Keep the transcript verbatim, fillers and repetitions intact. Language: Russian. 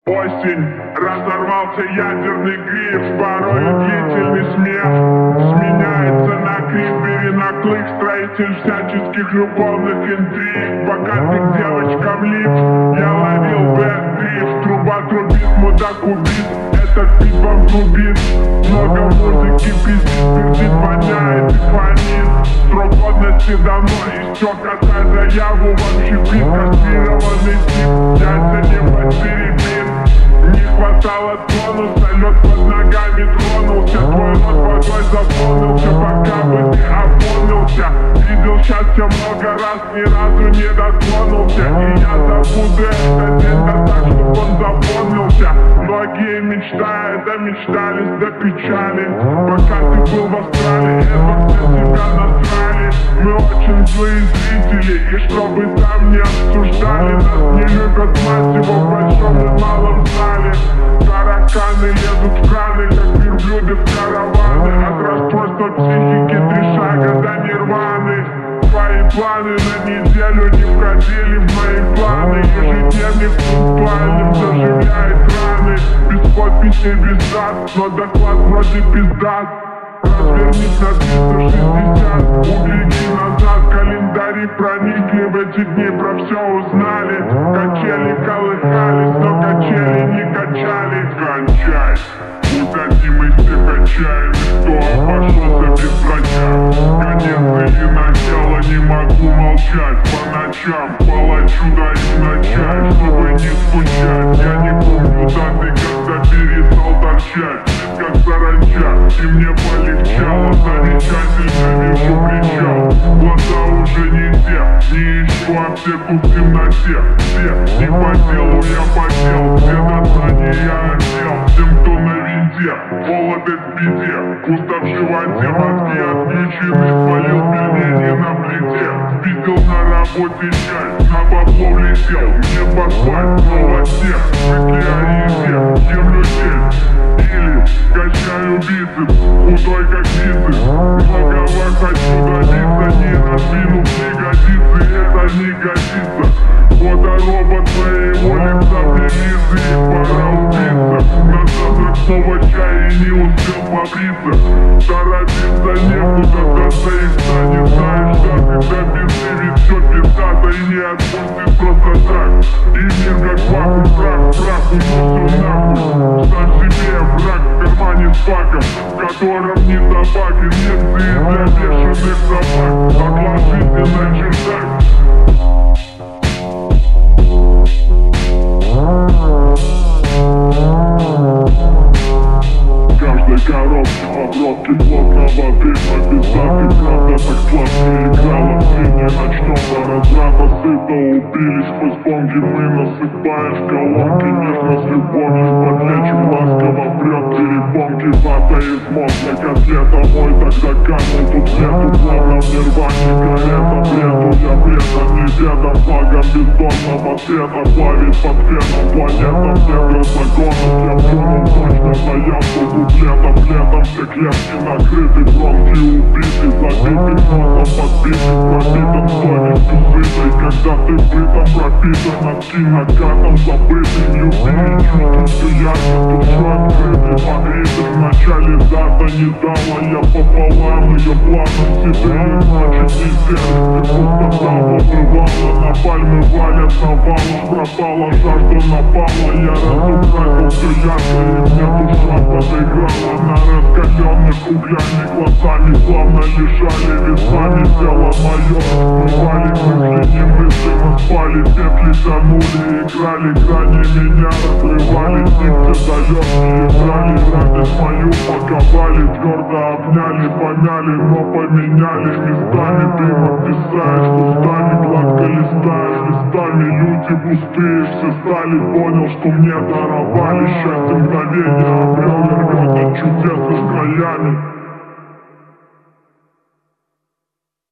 Осень, разорвался ядерный гриф, порой длительный смех сменяется на крик, перенаклык, строитель всяческих любовных интриг. Пока ты, девочка, влип, я ловил бэт-дрифт, труба трубит, мудак убит, этот бит вам трубит. Много музыки пиздит, пердит, воняет и фонит. Срок годности давно истек, отдай заяву, вообще бит, кастрированный тип, яйца не подперебит. Не хватало тонуса, лед под ногами тронулся, твой рот водой заполнился, пока бы ты опомнился. Видел счастье много раз, ни разу не дотронулся, и я забуду этот день, да так, чтоб он запомнился. Многие мечтают, да мечтались до печали, пока ты был в Австралии, это для тебя насрали. Мы очень злые зрители, и чтобы там не обсуждали, нас не любят массово в большом и малом зале. Тараканы лезут в краны, как верблюды в караваны. От расстройства психики три шага до нирваны. Твои планы на неделю не входили в мои планы. Ежедневник пунктуальным заживляет раны. Без подписей, без дат, но доклад вроде пиздат. Развернись на триста шестьдесят, угляди назад. Календари проникли, в эти дни про все узнали. Качели колыхались, но качели не качали. Кончай, будь одним из тех отчаянных, кто обошелся без врача. Конец или начало, не могу молчать. По ночам палачу даю на чай, чтобы не скучать. Я не помню даты, когда перестал торчать. Как саранча, и мне полегчало. Замечательно вижу причал. Глаза уже не те, не ищу аптеку в темноте. Все, не по делу, я потел. Все дознания я отдел. Тем, кто на винте, холодец в беде. Пусто в животе, мозги отключены. Свалил пельмени на плите. Спиздил на работе чай, на бабло влетел. Мне поспать, снова снег. Мысли о еде, ем людей. Или качаю бицепс, худой как бицепс. Многого хочу добиться, не раздвинув ягодицы, это не годится. Фоторобот своего лица прилизы, их пора убиться. На завтрак снова чай и не успел побриться. Торопиться некуда, достоится, не знаешь, как когда пизды, ведь все пиздато и не отпустит просто так. И мир как вакуум, прах, прах, уносу нахуй. Сам себе враг в кармане с баком, в котором не табак, инъекции для бешеных собак. Отложите на чердак. Каждой коробке обродки плотного дыма. Пиздаты, правда так сладко играла в тени ночного разрада. Сыто убились мы с бомги, мы насыпаем в колонки. Нежно с любовью подлечим, ласково прет перепонки. Вата из мозга, котлета мой тогда канул. Тут нету плана в нирване, карета бреду. Я предан неведом, флагом бездонного цвета. Плавит под феном планета, центра законов. Я плюнул точно заявку куплетом. Летом все клетки накрыты, бронки убиты, забиты носом подбиты, пропитан совестью сытой. Когда ты бытом пропитан, носки накатом забыты. Любви чувствую все ярко, душой открыты, погреты. В начале дата не дала я пополам ее планом. Седые ночи неизвестности, пустота побывала. На пальмы валят навалом, пропала жажда напала. Я разукрасил все ярко, и мне душа подыграла. На раскаленных углями глазами плавно лежали весами. Тело мое смывали мысли немыслимо, спали. Петли тянули, играли грани, меня разрывали. Птицы далекие брали, радость мою паковали. Твердо обняли, помяли, но поменяли местами. Ты подписаешь устами, гладко листаешь листами. Люди пустые все стали, понял, что мне даровали. Счастье мгновения обрел, рвет от чудес с краями.